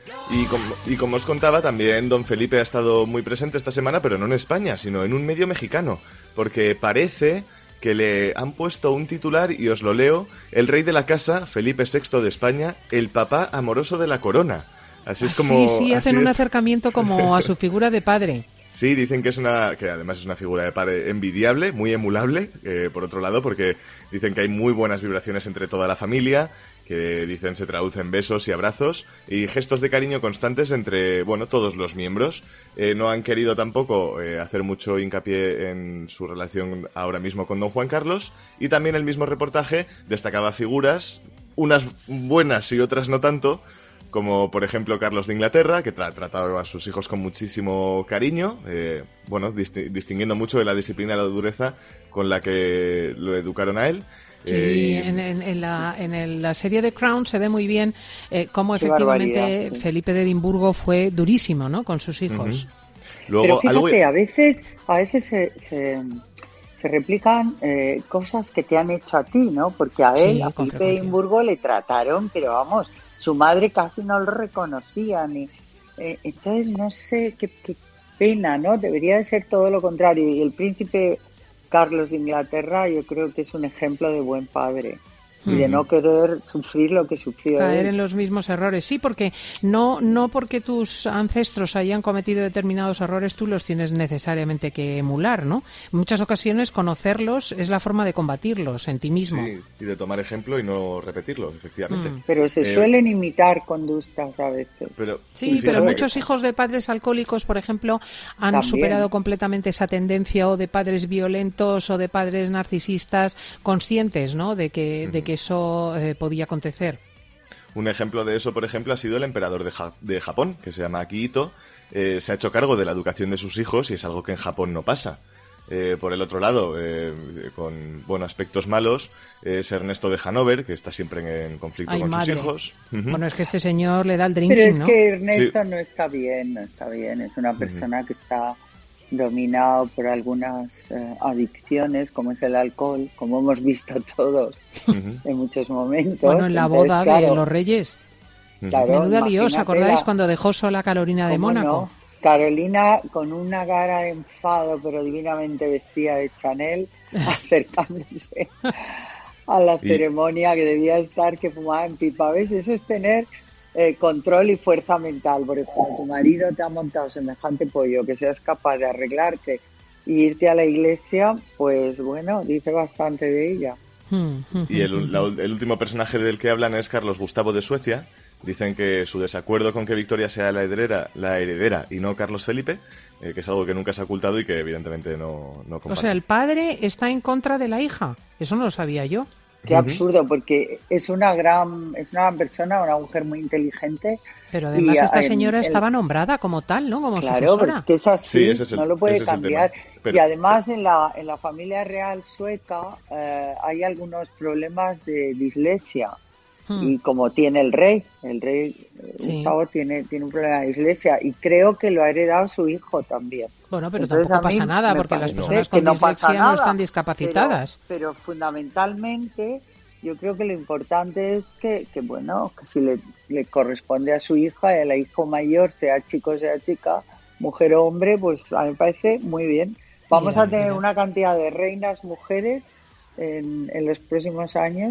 Y como, y como os contaba, también don Felipe ha estado muy presente esta semana, pero no en España, sino en un medio mexicano, porque parece que le han puesto un titular, y os lo leo: el rey de la casa, Felipe sexto de España, el papá amoroso de la corona. Así es como... Sí, sí, hacen así un es. acercamiento como a su figura de padre. Sí, dicen que es una, que además es una figura de padre envidiable, muy emulable, eh, por otro lado, porque dicen que hay muy buenas vibraciones entre toda la familia, que dicen se traduce en besos y abrazos y gestos de cariño constantes entre, bueno, todos los miembros. Eh, no han querido tampoco eh, hacer mucho hincapié en su relación ahora mismo con don Juan Carlos, y también el mismo reportaje destacaba figuras, unas buenas y otras no tanto, como por ejemplo Carlos de Inglaterra, que tra trataba a sus hijos con muchísimo cariño, eh, bueno, disti distinguiendo mucho de la disciplina y la dureza con la que lo educaron a él. Sí, eh, y... en, en, en, la, en el, la serie de Crown se ve muy bien eh, cómo Qué efectivamente barbaridad, sí. Felipe de Edimburgo fue durísimo, ¿no?, con sus hijos. Uh-huh. Luego, Pero fíjate, algo... a veces, a veces se, se, se replican eh, cosas que te han hecho a ti, ¿no? Porque a él, Sí, a con Felipe de frecuencia. Edimburgo, le trataron, pero vamos, su madre casi no lo reconocía. Ni, eh, entonces, no sé, qué, qué pena, ¿no? Debería de ser todo lo contrario. Y el príncipe Carlos de Inglaterra, yo creo que es un ejemplo de buen padre. Y de no querer sufrir lo que sufrió Caer él. en los mismos errores, sí, porque no no porque tus ancestros hayan cometido determinados errores tú los tienes necesariamente que emular, ¿no? En muchas ocasiones conocerlos es la forma de combatirlos en ti mismo. Sí, y de tomar ejemplo y no repetirlo, efectivamente. Mm. Pero se Eh, suelen imitar conductas a veces. Pero, Sí, fíjate pero que- muchos hijos de padres alcohólicos, por ejemplo, han También. superado completamente esa tendencia, o de padres violentos o de padres narcisistas, conscientes, ¿no?, de que, de que eso eh, podía acontecer. Un ejemplo de eso, por ejemplo, ha sido el emperador de, ja de Japón, que se llama Akihito. Eh, se ha hecho cargo de la educación de sus hijos y es algo que en Japón no pasa. Eh, por el otro lado, eh, con bueno, aspectos malos, eh, es Ernesto de Hanover, que está siempre en, en conflicto Ay, con madre. sus hijos. Ujú. Bueno, es que este señor le da el drinking, Pero es ¿no? que Ernesto Sí. no está bien, no está bien. Es una persona que está dominado por algunas eh, adicciones, como es el alcohol, como hemos visto todos en muchos momentos. Bueno, en la Entonces, boda claro, de los reyes. claro, Menuda lío, ¿os imagínate acordáis la- cuando dejó sola a Carolina de ¿cómo Mónaco? no? Carolina con una cara de enfado, pero divinamente vestida de Chanel, acercándose a la Y- ceremonia, que debía estar que fumaba en pipa. ¿Ves? Eso es tener eh, control y fuerza mental, porque cuando tu marido te ha montado semejante pollo, que seas capaz de arreglarte e irte a la iglesia, pues bueno, dice bastante de ella. Y el, la- el último personaje del que hablan es Carlos Gustavo de Suecia. Dicen que su desacuerdo con que Victoria sea la heredera, la heredera y no Carlos Felipe, eh, que es algo que nunca se ha ocultado y que evidentemente no, no comparte. O sea, el padre está en contra de la hija. Eso no lo sabía yo. Qué absurdo, porque es una gran, es una gran persona, una mujer muy inteligente. Pero además y, esta eh, señora el- estaba nombrada como tal, ¿no? Como Claro, sucesora. pero es que es así, Sí, ese es el- no lo puede ese es el cambiar. tema. Pero- Y además en la, en la familia real sueca eh, hay algunos problemas de dislexia. Hmm. Y como tiene el rey, el rey eh, Sí. Gustavo tiene, tiene un problema de dislexia y creo que lo ha heredado su hijo también. Bueno, pero Entonces, tampoco a mí pasa nada, me porque las parece personas que con no pasa dislexia no nada, están discapacitadas. Pero, pero fundamentalmente yo creo que lo importante es que, que bueno, que si le, le corresponde a su hija y a la hijo mayor, sea chico, sea chica, mujer o hombre, pues a mí me parece muy bien. Vamos Mira, a tener mira. una cantidad de reinas mujeres en, en los próximos años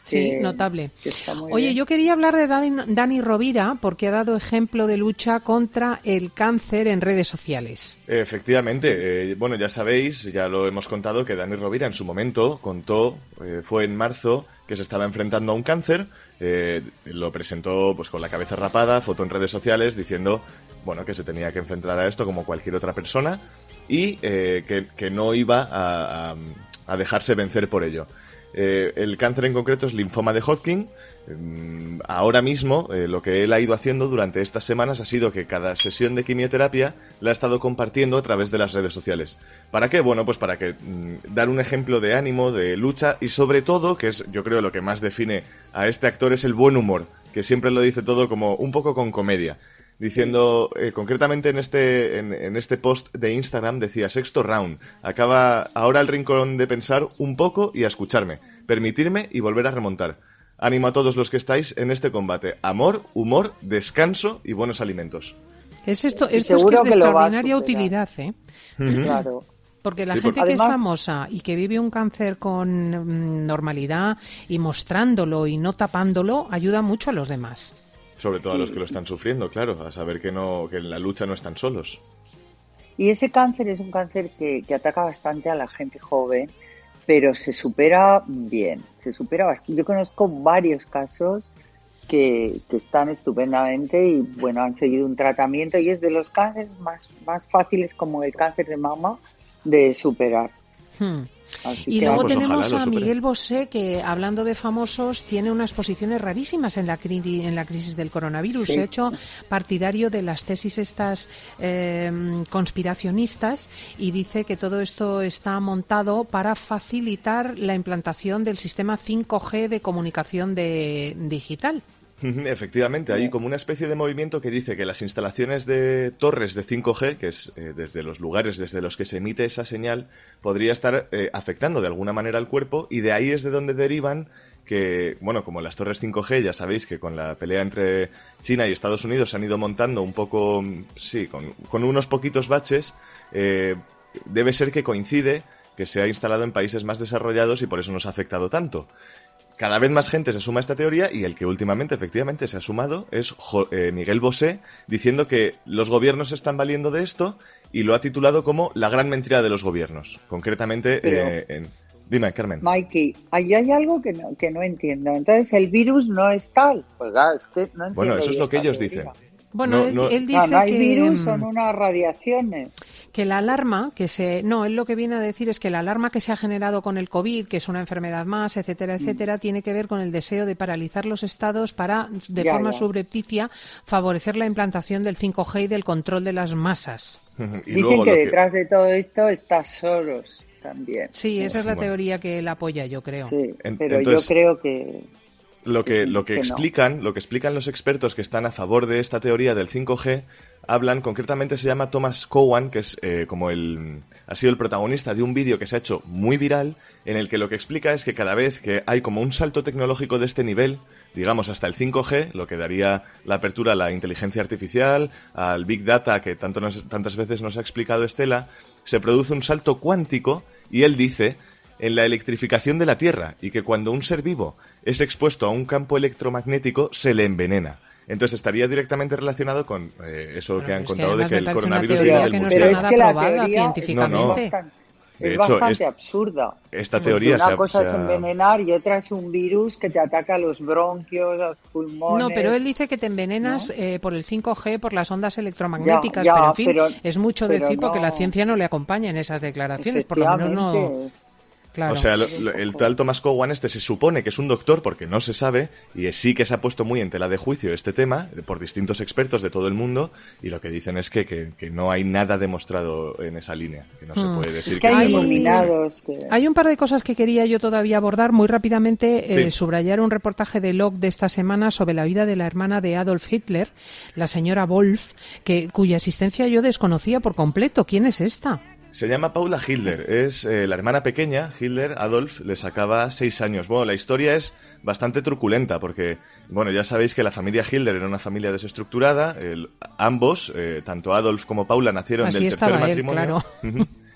Sí, que, notable. Que está muy Oye, bien. yo quería hablar de Dani, Dani Rovira porque ha dado ejemplo de lucha contra el cáncer en redes sociales. Efectivamente, eh, bueno, ya sabéis, ya lo hemos contado, que Dani Rovira en su momento contó, eh, fue en marzo, que se estaba enfrentando a un cáncer, eh, lo presentó pues con la cabeza rapada, foto en redes sociales, diciendo, bueno, que se tenía que enfrentar a esto como cualquier otra persona y eh, que, que no iba a, a, a dejarse vencer por ello. Eh, el cáncer en concreto es linfoma de Hodgkin. Eh, ahora mismo, eh, lo que él ha ido haciendo durante estas semanas ha sido que cada sesión de quimioterapia la ha estado compartiendo a través de las redes sociales. ¿Para qué? Bueno, pues para que mm, dar un ejemplo de ánimo, de lucha y sobre todo, que es yo creo lo que más define a este actor, es el buen humor, que siempre lo dice todo como un poco con comedia. Diciendo, eh, concretamente en este en, en este post de Instagram decía, sexto round, acaba ahora el rincón de pensar un poco y a escucharme, permitirme y volver a remontar. Ánimo a todos los que estáis en este combate. Amor, humor, descanso y buenos alimentos. Es esto, esto es que es de extraordinaria utilidad, ¿eh? Uh-huh. Claro. Porque la Sí, gente porque... que es Además... famosa y que vive un cáncer con mm, normalidad y mostrándolo y no tapándolo, ayuda mucho a los demás. Sobre todo a los que lo están sufriendo, claro, a saber que no que en la lucha no están solos. Y ese cáncer es un cáncer que, que ataca bastante a la gente joven, pero se supera bien, se supera bastante. Yo conozco varios casos que, que están estupendamente y, bueno, han seguido un tratamiento y es de los cánceres más, más fáciles, como el cáncer de mama, de superar. Hmm. Así Y que, luego pues tenemos ojalá lo a supere. Miguel Bosé, que hablando de famosos tiene unas posiciones rarísimas en la, cri- en la crisis del coronavirus. Sí. Se ha hecho partidario de las tesis estas eh, conspiracionistas y dice que todo esto está montado para facilitar la implantación del sistema cinco G de comunicación de, digital. Efectivamente, hay como una especie de movimiento que dice que las instalaciones de torres de cinco G, que es eh, desde los lugares desde los que se emite esa señal, podría estar eh, afectando de alguna manera al cuerpo, y de ahí es de donde derivan que, bueno, como las torres cinco G, ya sabéis que con la pelea entre China y Estados Unidos se han ido montando un poco, sí, con, con unos poquitos baches, eh, debe ser que coincide que se ha instalado en países más desarrollados y por eso nos ha afectado tanto. Cada vez más gente se suma a esta teoría y el que últimamente efectivamente se ha sumado es jo- eh, Miguel Bosé, diciendo que los gobiernos se están valiendo de esto y lo ha titulado como la gran mentira de los gobiernos. Concretamente, Pero... eh, en... dime, Carmen. Mikey, ahí hay algo que no, que no entiendo. Entonces, ¿el virus no es tal? Pues claro, es que no entiendo. Bueno, eso es lo que esta ellos teoría. dicen. Bueno, No, él, no- él dice No, no hay que virus, mm, son unas radiaciones. que la alarma que se no él lo que viene a decir es que la alarma que se ha generado con el COVID, que es una enfermedad más, etcétera, etcétera, tiene que ver con el deseo de paralizar los estados para de Ya, forma ya. subrepticia favorecer la implantación del cinco G y del control de las masas. Y Dicen luego que lo detrás de todo esto está Soros también. Sí, esa es la Bueno. teoría que él apoya, yo creo. Sí, En- pero entonces- yo creo que... Lo que, lo que que no. explican, lo que explican los expertos que están a favor de esta teoría del cinco G, hablan, concretamente se llama Thomas Cowan, que es eh, como el ha sido el protagonista de un vídeo que se ha hecho muy viral, en el que lo que explica es que cada vez que hay como un salto tecnológico de este nivel, digamos hasta el cinco G, lo que daría la apertura a la inteligencia artificial, al Big Data que tanto nos- tantas veces nos ha explicado Estela, se produce un salto cuántico, y él dice, en la electrificación de la Tierra, y que cuando un ser vivo es expuesto a un campo electromagnético se le envenena. Entonces estaría directamente relacionado con eh, eso Bueno, que han pero es que contado de además que me el parece una coronavirus teoría viene del que no murciélago. está nada es que la probada teoría científicamente. No, no. es bastante, De es hecho, bastante es- absurda. Esta Porque teoría una se ha- cosa se es ha- envenenar y otra es un virus que te ataca los bronquios, los pulmones. No, pero él dice que te envenenas eh, por el cinco G, por las ondas electromagnéticas, Ya, ya, pero en fin, pero- es mucho pero decir porque no- la ciencia no le acompaña en esas declaraciones, por lo menos no. Efectivamente. Claro. O sea, lo- lo- el tal Thomas Cowan este se supone que es un doctor porque no se sabe, y sí que se ha puesto muy en tela de juicio este tema por distintos expertos de todo el mundo, y lo que dicen es que, que, que no hay nada demostrado en esa línea, que no se Hmm. puede decir Es que hay sea Hay- porque- iluminados. que- Hay un par de cosas que quería yo todavía abordar muy rápidamente. eh, Sí. subrayar un reportaje de Log de esta semana sobre la vida de la hermana de Adolf Hitler, la señora Wolf, que, cuya existencia yo desconocía por completo. ¿Quién es esta? Se llama Paula Hitler, es eh, la hermana pequeña. Hitler, Adolf, le sacaba seis años. Bueno, la historia es bastante truculenta porque, bueno, ya sabéis que la familia Hitler era una familia desestructurada. El- ambos, eh, tanto Adolf como Paula, nacieron Así del tercer estaba él, matrimonio. claro. Ujú.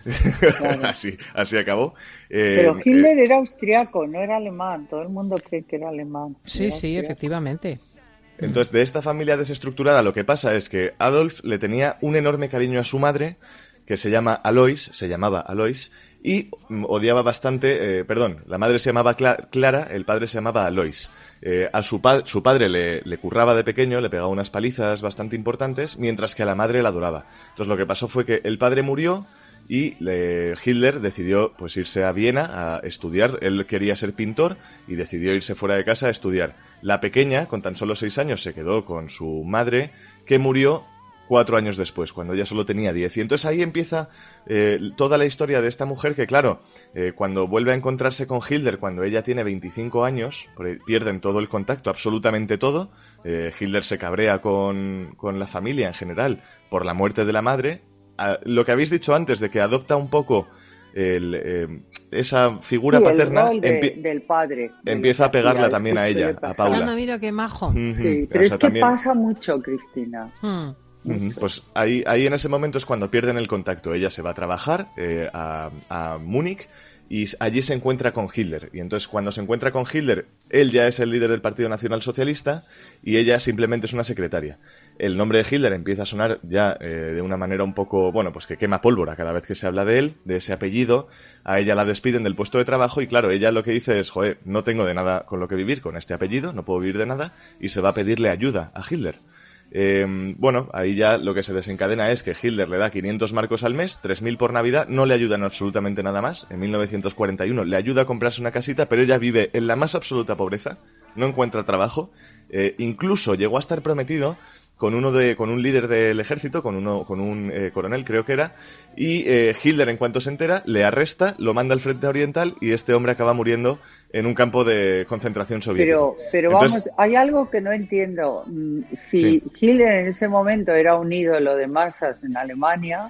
Claro. así, así acabó. Eh, Pero Hitler eh, era austriaco, no era alemán. Todo el mundo cree que era alemán. Sí, Era sí, austriaco. efectivamente. Entonces, de esta familia desestructurada, lo que pasa es que Adolf le tenía un enorme cariño a su madre, que se llama Alois, se llamaba Alois, y mm, odiaba bastante, eh, perdón, la madre se llamaba Cla- Clara, el padre se llamaba Alois. Eh, a su, pa- su padre le, le curraba de pequeño, le pegaba unas palizas bastante importantes, mientras que a la madre la adoraba. Entonces, lo que pasó fue que el padre murió y le- Hitler decidió pues irse a Viena a estudiar. Él quería ser pintor y decidió irse fuera de casa a estudiar. La pequeña, con tan solo seis años, se quedó con su madre, que murió cuatro años después, cuando ella solo tenía diez. Y entonces ahí empieza eh, toda la historia de esta mujer que, claro, eh, cuando vuelve a encontrarse con Hitler, cuando ella tiene veinticinco años, pierden todo el contacto, absolutamente todo. Eh, Hitler se cabrea con, con la familia en general por la muerte de la madre. Ah, lo que habéis dicho antes, de que adopta un poco el, eh, esa figura Sí, el paterna, rol de- empie- del padre. empieza a pegarla Mira, también a es que ella, suele a pasar. Paula. Anda, mira qué majo. Ujú. Sí, pero O es sea, que también- pasa mucho, Cristina. Hmm. Ujú, pues ahí, ahí en ese momento es cuando pierden el contacto. Ella se va a trabajar eh, a, a Múnich y allí se encuentra con Hitler. Y entonces cuando se encuentra con Hitler, él ya es el líder del Partido Nacional Socialista y ella simplemente es una secretaria. El nombre de Hitler empieza a sonar ya eh, de una manera un poco, bueno, pues que quema pólvora cada vez que se habla de él, de ese apellido. A ella la despiden del puesto de trabajo y claro, ella lo que dice es, joder, no tengo de nada con lo que vivir con este apellido, no puedo vivir de nada, y se va a pedirle ayuda a Hitler. Eh, bueno, ahí ya lo que se desencadena es que Hitler le da quinientos marcos al mes, tres mil por Navidad, no le ayudan absolutamente nada más. En mil novecientos cuarenta y uno le ayuda a comprarse una casita, pero ella vive en la más absoluta pobreza, no encuentra trabajo, eh, incluso llegó a estar prometido con uno de con un líder del ejército, con uno con un eh, coronel creo que era, y eh, Hitler en cuanto se entera le arresta, lo manda al frente oriental y este hombre acaba muriendo en un campo de concentración soviético. Pero, pero Entonces, vamos, hay algo que no entiendo. Mm, Si Sí. Hitler en ese momento era un ídolo de masas en Alemania,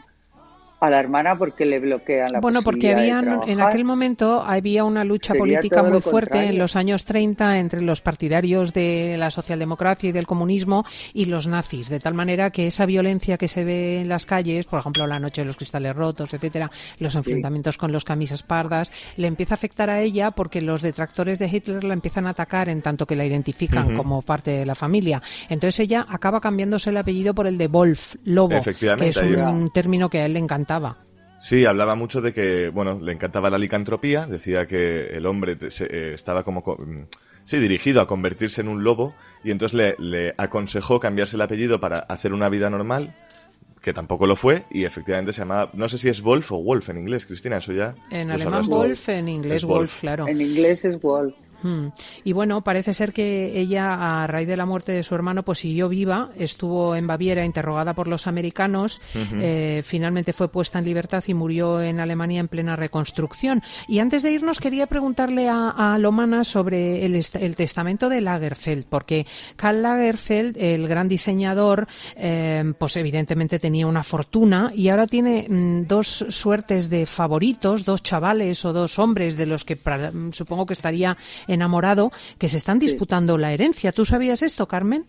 a la hermana porque le bloquean la Bueno, porque posibilidad de habían, en trabajar. aquel momento había una lucha Sería política todo muy lo fuerte contrario. en los años treinta entre los partidarios de la socialdemocracia y del comunismo y los nazis, de tal manera que esa violencia que se ve en las calles, por ejemplo, la noche de los cristales rotos, etcétera, los enfrentamientos con los camisas pardas, le empieza a afectar a ella porque los detractores de Hitler la empiezan a atacar en tanto que la identifican Ujú. como parte de la familia. Entonces ella acaba cambiándose el apellido por el de Wolf, lobo, que Efectivamente, es ahí es. un término que a él le encantaba. Sí, hablaba mucho de que, bueno, le encantaba la licantropía, decía que el hombre te- se- eh, estaba como, co- mm, sí, dirigido a convertirse en un lobo y entonces le, le aconsejó cambiarse el apellido para hacer una vida normal, que tampoco lo fue, y efectivamente se llamaba, no sé si es Wolf o Wolf en inglés, Cristina, eso ya... En lo alemán sabrás tú. Wolf, en inglés Es Wolf, claro. En inglés es Wolf. Hmm. Y bueno, parece ser que ella, a raíz de la muerte de su hermano, pues siguió viva, estuvo en Baviera interrogada por los americanos, Ujú. eh, finalmente fue puesta en libertad y murió en Alemania en plena reconstrucción. Y antes de irnos quería preguntarle a, a Lomana sobre el, est- el testamento de Lagerfeld, porque Karl Lagerfeld, el gran diseñador, eh, pues evidentemente tenía una fortuna y ahora tiene mm, dos suertes de favoritos, dos chavales o dos hombres de los que pra- supongo que estaría enamorado, que se están disputando la herencia. ¿Tú sabías esto, Carmen?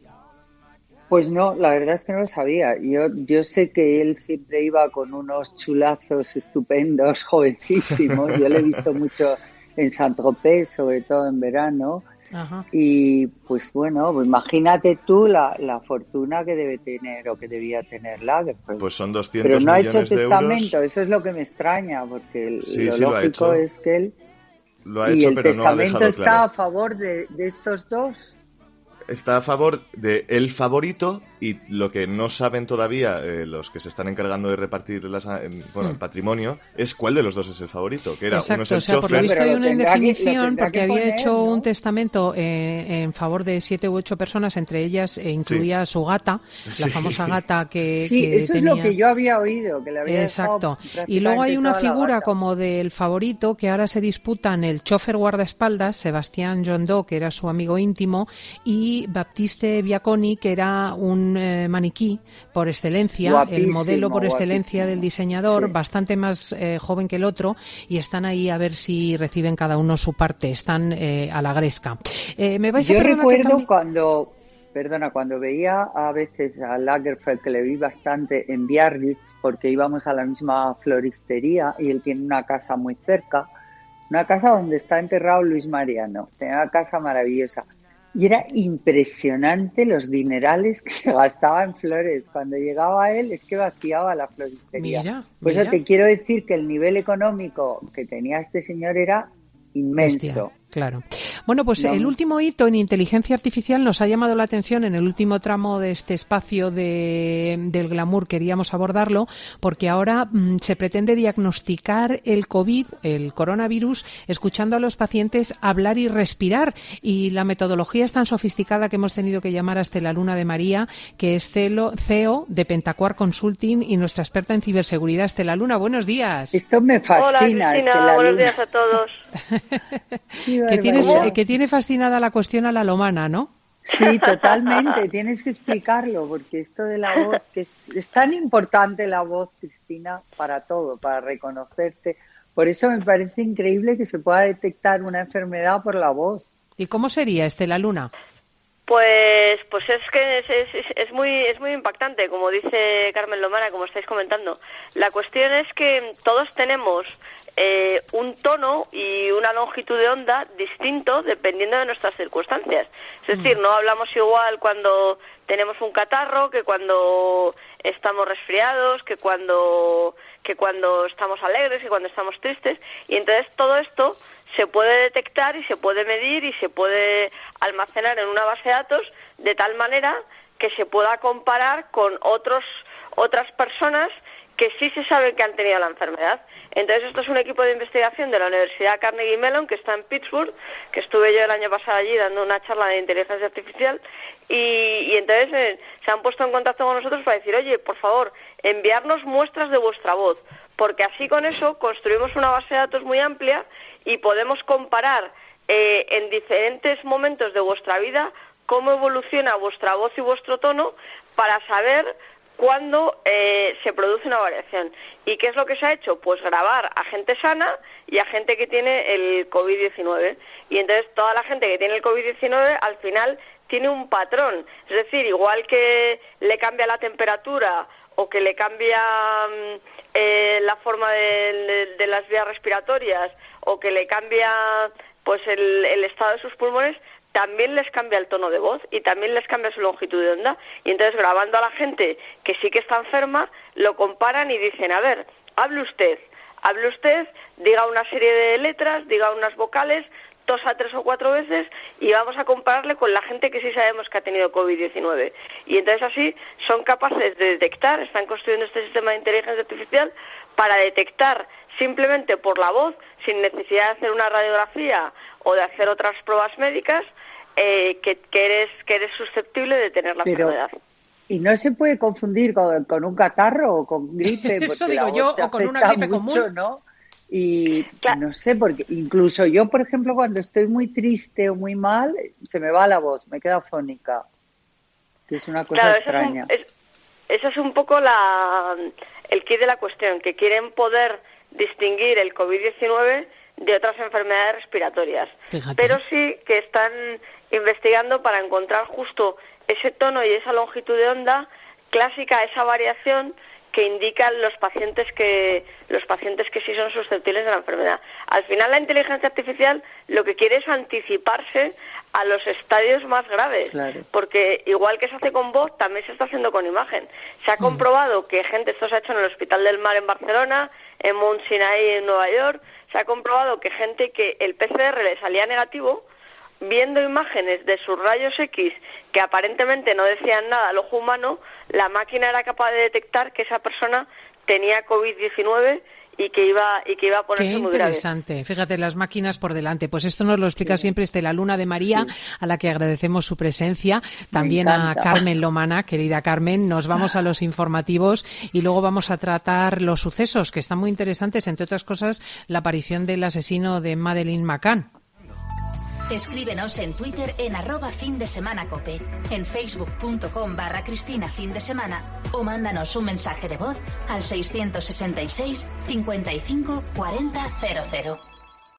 Pues no, la verdad es que no lo sabía. Yo, yo sé que él siempre iba con unos chulazos estupendos, jovencísimos. Yo lo he visto mucho en Saint-Tropez, sobre todo en verano. Ajá. Y pues bueno, pues imagínate tú la, la fortuna que debe tener o que debía tener Lagerfeld. Pues son doscientos Pero no ha millones hecho de testamento, euros. eso es lo que me extraña, porque el- Sí, lo sí lo ha lógico hecho. es que él... Lo ha y hecho, el pero no ha testamento dejado está claro. a favor de, de estos dos. Está a favor de el favorito y lo que no saben todavía eh, los que se están encargando de repartir las, eh, bueno, el Hmm. patrimonio es cuál de los dos es el favorito, que era uno es Exacto, el o sea, por lo chofer. visto hay una tendrá que- lo indefinición tendrá porque que había poner, hecho ¿no? un testamento eh, en favor de siete u ocho personas, entre ellas eh, incluía a su gata, la Sí. famosa gata que, Sí, que eso tenía. es lo que yo había oído, que le había Exacto. dejado Y luego hay prácticamente una toda la figura gata. como del favorito que ahora se disputan el chofer guardaespaldas, Sebastián John Doe, que era su amigo íntimo, y Baptiste Biaconi, que era un eh, maniquí por excelencia, el Guapísimo, modelo por excelencia guapísimo. del diseñador, Sí. bastante más eh, joven que el otro, y están ahí a ver si reciben cada uno su parte. Están eh, a la gresca. Eh, ¿Me vais a Yo perdonar que recuerdo cambie? cuando, perdona, cuando veía a veces a Lagerfeld, que le vi bastante en Biarritz, porque íbamos a la misma floristería y él tiene una casa muy cerca, una casa donde está enterrado Luis Mariano, tiene una casa maravillosa. Y era impresionante los dinerales que se gastaba en flores. Cuando llegaba él es que vaciaba la floristería. Mira, Por mira. eso te quiero decir que el nivel económico que tenía este señor era inmenso. Bestia, claro. Bueno, pues No. el último hito en inteligencia artificial nos ha llamado la atención en el último tramo de este espacio de, del glamour. Queríamos abordarlo porque ahora mm, se pretende diagnosticar el COVID, el coronavirus, escuchando a los pacientes hablar y respirar. Y la metodología es tan sofisticada que hemos tenido que llamar a Estela Luna de María, que es C E O de Pentacuar Consulting y nuestra experta en ciberseguridad. Estela Luna, buenos días. Esto me fascina. Hola, Cristina, Estela buenos Luna. días a todos. Que tienes, eh, que tiene fascinada la cuestión a la lomana, ¿no? Sí, totalmente. Tienes que explicarlo, porque esto de la voz, que es, es tan importante la voz, Cristina, para todo, para reconocerte. Por eso me parece increíble que se pueda detectar una enfermedad por la voz. ¿Y cómo sería, Estela Luna? Pues, pues es que es, es, es muy es muy impactante, como dice Carmen Lomana, como estáis comentando. La cuestión es que todos tenemos eh, un tono y una longitud de onda distinto dependiendo de nuestras circunstancias. Es decir, no hablamos igual cuando tenemos un catarro que cuando estamos resfriados, que cuando que cuando estamos alegres, que cuando estamos tristes. Y entonces todo esto se puede detectar y se puede medir y se puede almacenar en una base de datos de tal manera que se pueda comparar con otros otras personas que sí se sabe que han tenido la enfermedad. Entonces esto es un equipo de investigación de la Universidad Carnegie Mellon que está en Pittsburgh, que estuve yo el año pasado allí dando una charla de inteligencia artificial y, y entonces eh, se han puesto en contacto con nosotros para decir, oye, por favor, enviarnos muestras de vuestra voz, porque así con eso construimos una base de datos muy amplia y podemos comparar eh, en diferentes momentos de vuestra vida cómo evoluciona vuestra voz y vuestro tono para saber cuándo eh, se produce una variación. ¿Y qué es lo que se ha hecho? Pues grabar a gente sana y a gente que tiene el covid diecinueve. Y entonces toda la gente que tiene el covid diecinueve al final tiene un patrón. Es decir, igual que le cambia la temperatura o que le cambia eh, la forma de, de, de las vías respiratorias o que le cambia pues el, el estado de sus pulmones, también les cambia el tono de voz y también les cambia su longitud de onda. Y entonces, grabando a la gente que sí que está enferma, lo comparan y dicen, a ver, hable usted, hable usted, diga una serie de letras, diga unas vocales, tosa tres o cuatro veces y vamos a compararle con la gente que sí sabemos que ha tenido covid diecinueve. Y entonces así son capaces de detectar, están construyendo este sistema de inteligencia artificial para detectar simplemente por la voz, sin necesidad de hacer una radiografía o de hacer otras pruebas médicas, eh, que, que eres que eres susceptible de tener la Pero, enfermedad. Y no se puede confundir con, con un catarro o con gripe, porque Eso la digo voz yo, te o con una afecta gripe mucho, común. ¿no? Y no sé, porque incluso yo, por ejemplo, cuando estoy muy triste o muy mal, se me va la voz, me queda afónica, que es una cosa Claro, extraña. Eso es, un, es, eso es un poco la, el quid de la cuestión, que quieren poder distinguir el covid diecinueve de otras enfermedades respiratorias. Fíjate. Pero sí que están investigando para encontrar justo ese tono y esa longitud de onda clásica, esa variación que indican los pacientes que los pacientes que sí son susceptibles de la enfermedad. Al final la inteligencia artificial lo que quiere es anticiparse a los estadios más graves, Claro. porque igual que se hace con voz, también se está haciendo con imagen. Se ha comprobado que gente, esto se ha hecho en el Hospital del Mar en Barcelona, en Mount Sinai en Nueva York, se ha comprobado que gente que el P C R le salía negativo, viendo imágenes de sus rayos X que aparentemente no decían nada al ojo humano, la máquina era capaz de detectar que esa persona tenía covid diecinueve y que iba y que iba a ponerse Qué muy grave. interesante. Fíjate, las máquinas por delante. Pues esto nos lo explica sí. siempre Estela Luna de María, sí. a la que agradecemos su presencia. También a Carmen Lomana, querida Carmen. Nos vamos a los informativos y luego vamos a tratar los sucesos, que están muy interesantes, entre otras cosas, la aparición del asesino de Madeleine McCann. Escríbenos en Twitter en arroba fin de semana cope, en facebook.com barra Cristina fin de semana o mándanos un mensaje de voz al seiscientos sesenta y seis cincuenta y cinco cuarenta cero cero.